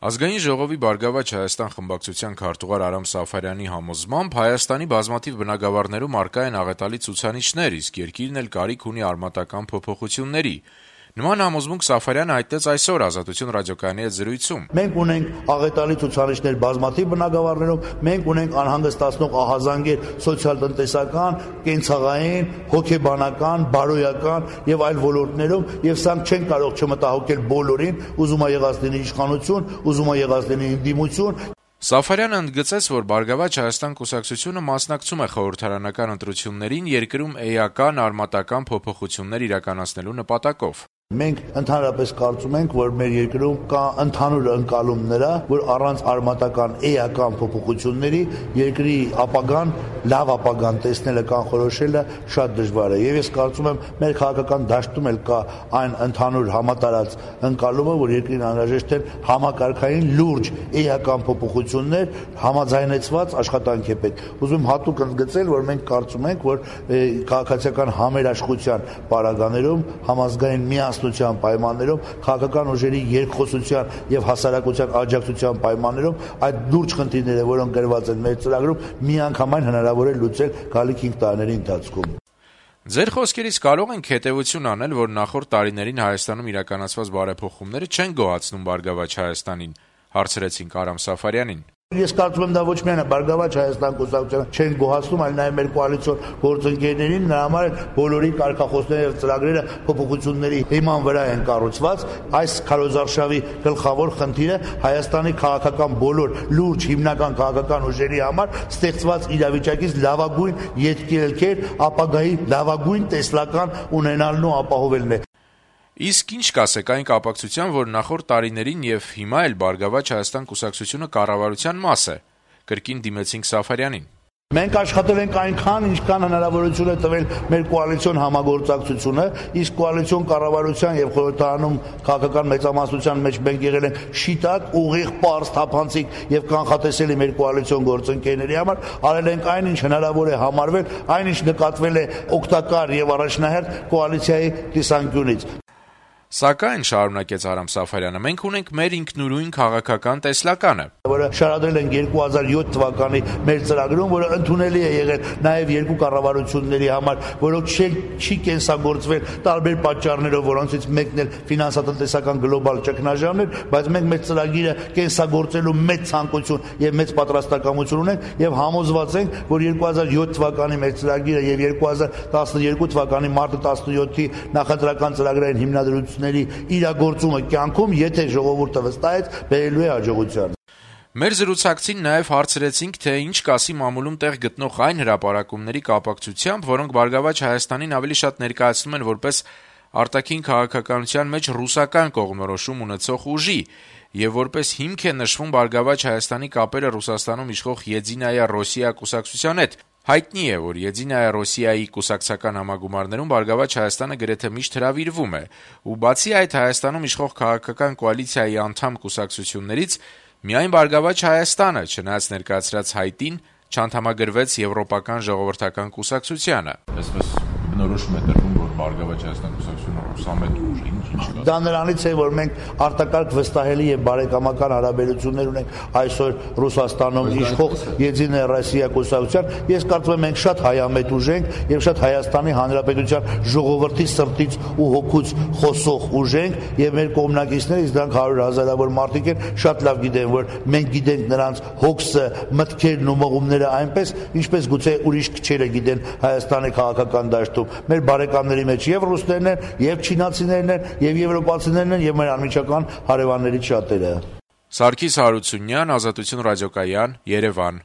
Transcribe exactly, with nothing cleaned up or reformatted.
Ազգային ժողովի «Բարգավաճ Հայաստան» խմբակցության քարտուղար Արամ Սաֆարյանի համոզմամբ Հայաստանի բազմաթիվ բնակավարներում առկա են աղետալի ցուցանիշներ, իսկ երկիրն էլ կարիք ունի արմատական փոփոխությունների։ Նման համոզմունք Սաֆարյանը հայտնեց այսօր Ազատություն ռադիոկայանի հետ զրույցում։ Մենք ունենք աղետալի ցուցանիշներ բազմաթիվ բնակավարներում, մենք ունենք անհանգստացնող ահազանգեր սոցիալ-տնտեսական, կենցաղային, հոգեբանական, բարոյական եւ այլ ոլորտներում, եւ սրանք չեն կարող չմտահոգել բոլորին, ուզում է եղած լինի իշխանություն, ուզում է եղած լինի ընդդիմություն։ Սաֆարյանը ընդգծեց, որ «Բարգավաճ Հայաստան» կուսակցությունը մասնակցում է խորհրդարանական ընտրություններին երկրում էական արմատական փոփոխություններ իրականացնելու նպատակով։ Մենք ընդհանրապես կարծում ենք, որ մեր երկրում կա ընդհանուր ընկալում նրա, որ առանց արմատական էական փոփոխությունների երկրի ապագան, լավ ապագան տեսնելը կանխորոշելը շատ դժվար է։ Եվ ես կարծում եմ, մեր քաղաքական դաշտում էլ կա այն ընդհանուր համատարած ընկալումը, որ երկրին անհրաժեշտ են համակարգային լուրջ էական փոփոխություններ, համաձայնեցված աշխատանք է պետք։ Ուզում եմ հատուկ ընդգծել, որ մենք կարծում ենք, որ քաղաքացիական համերաշխության պարագաներում համազգային միասնության պայմաններում, քաղաքական ուժերի երկխոսության եւ հասարակության աջակցության պայմաններում այդ լուրջ խնդիրները, որոնք գրված են մեր ծրագրում, միանգամայն հնարավոր է լուծել գալիք հինգ տարիների ընթացքում։ Ձեր խոսքերից կարող ենք հետևություն անել, որ նախորդ տարիներին Հայաստանում իրականացված բարեփոխումները չեն գոհացնում «Բարգավաճ Հայաստանին», հարցրեցինք Արամ Սաֆարյանին։ Ես կարծում եմ դա ոչ միայն «Բարգավաճ Հայաստան» կուսակցությանը չեն գոհացնում, այլ նաև մեր կոալիցիոն գործընկերներին, նրա համար բոլորի կարգախոսները եւ ծրագրերը փոփոխությունների հիման վրա են կառուցված։ Այս քարոզարշավի գլխավոր խնդիրը Հայաստանի քաղաքական բոլոր լուրջ հիմնական քաղաքական ուժերի համար ստեղծված իրավիճակից լավագույն ետքեր, ապագայի լավագույն տեսլական ունենալն ու ապահովելն է։ Իսկ ինչ կասեք այն կապակցության, որ նախորդ տարիներին եւ հիմա էլ «Բարգավաճ Հայաստան» կուսակցությունը կառավարության մաս է։ Կրկին դիմեցինք Սաֆարյանին։ Մենք աշխատել ենք այնքան, ինչքան հնարավորություն է տվել մեր կոալիցիոն համագործակցությունը, իսկ կոալիցիոն կառավարության եւ խորհրդարանում քաղաքական մեծամասնության մեջ մենք եղել ենք շիտակ, ուղիղ, պարզ, թափանցիկ եւ կանխատեսելի մեր կոալիցիոն գործընկերների համար, արել ենք այն, ինչ հնարավոր է համարվել, այն ինչ նկատվել է օգտակար եւ առաջնահերթ կոալիցիայի տեսանկյունից։ Սակայն, շարունակեց Արամ Սաֆարյանը, մենք ունենք մեր ինքնուրույն քաղաքական տեսլականը, որը շարադրել են երկու հազար յոթ թվականի մեր ծրագրում, որը ընդունելի է եղել նաև երկու կառավարությունների համար, որոնք չի կենսագործվել տարբեր պատճառներով, որոնցից մեկն էլ ֆինանսատնտեսական գլոբալ ճգնաժամն էր, բայց մենք մեր ծրագիրը կենսագործելու մեծ ցանկություն եւ մեծ պատրաստակամություն ունենք եւ համոզված ենք, որ երկու հազար յոթ թվականի մեր ծրագիրը եւ երկու հազար տասնյոթ թվականի մարտի տասնյոթի նախընտրական ծրագրային հիմնադրույթ իրագործումը կյանքում, եթե ժողովուրդը վստահեց, բերելու է հաջողության։ Մեր զրուցակցին նաև հարցրեցինք, թե ինչ կասի մամուլում տեղ գտնող այն հրապարակումների կապակցությամբ, որոնք «Բարգավաճ Հայաստանին» ավելի շատ ներկայացնում են որպես արտաքին քաղաքականության մեջ ռուսական կողմնորոշում ունեցող ուժի եւ որպես հիմք է նշվում «Բարգավաճ Հայաստանի» կապերը Ռուսաստանում իշխող «Եդինայա Ռոսիա» կուսակցության հետ։ Հայտնի է, որ «Եդինայա Ռոսիայի» կուսակցական համագումարներում «Բարգավաճ Հայաստանը» գրեթե միշտ հրավիրվում է, ու բացի այդ Հայաստանում իշխող քաղաքական կոալիցիայի անդամ կուսակցություններից միայն «Բարգավաճ Հայաստանը», չնայած ներկայացրած հայտին, չանդամագրվեց Եվրոպական ժողովրդական կուսակցությանը։ Այսպես բնորոշում է տրվում, որ «Բարգավաճ Հայաստան» կուսակցությունը ռուսամետ ուժ է, ինչ ինչ կա։ Դա նրանից է, որ մենք արտակարգ վստահելի եւ բարեկամական հարաբերություններ ունենք այսօր Ռուսաստանում իշխող «Եդինայա Ռոսիա» կուսակցության։ Ես կարծում եմ մենք շատ հայամետ ուժ ենք եւ շատ Հայաստանի Հանրապետության ժողովրդի սրտից ու հոգուց խոսող ուժ ենք եւ մեր կողմնակիցներից դրանք հարյուր հազարավոր մարդիկ են, շատ լավ գիտեն, որ մենք գիտենք նրանց հոգսը, մտքերն ու մղումները այնպես, ինչպես գուցե ուրիշ քչերը գիտեն Հայաստանի քաղաքական դաշտում։ Մեր բարեկամների մեջ եւ ռուսներն են, եւ չինացիներն են, եւ եվրոպացիներն են, եւ մեր անմիջական հարևաններից շատերը։ Սարգիս Հարությունյան, Ազատություն ռադիոկայան, Երևան։